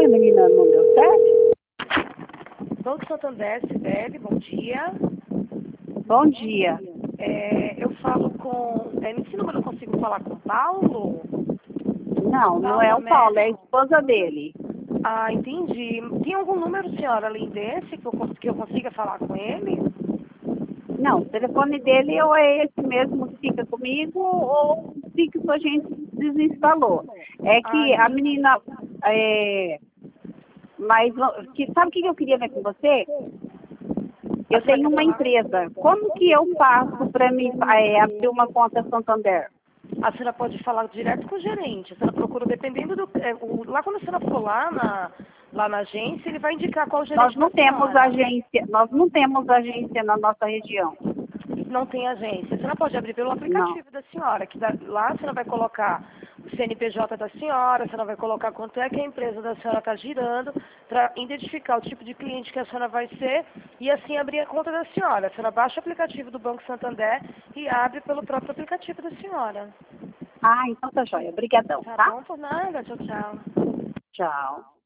Oi, menina, não deu certo? Banco Santander, Sibeli, bom dia. Bom dia. Eu falo com... nesse número eu consigo falar com o Paulo? Não é o Paulo, é a esposa dele. Ah, entendi. Tem algum número, senhora, além desse, que eu consiga falar com ele? Não, o telefone dele ou é esse mesmo que fica comigo ou o fixo a gente desinstalou. É que a menina... sabe o que eu queria ver com você? Eu tenho uma empresa. Como que eu faço para me abrir uma conta Santander? A senhora pode falar direto com o gerente. A senhora procura, dependendo do... lá quando a senhora for lá na agência, ele vai indicar qual gerente Nós não da temos senhora. agência na nossa região. Não tem agência. A senhora pode abrir pelo Não. aplicativo da senhora, lá a senhora vai colocar o CNPJ da senhora, a senhora vai colocar quanto é que a empresa da senhora está girando, para identificar o tipo de cliente que a senhora vai ser e assim abrir a conta da senhora. A senhora baixa o aplicativo do Banco Santander e abre pelo próprio aplicativo da senhora. Ah, então tá joia. Obrigadão, Tá tá? bom? Por nada. Tchau, tchau. Tchau.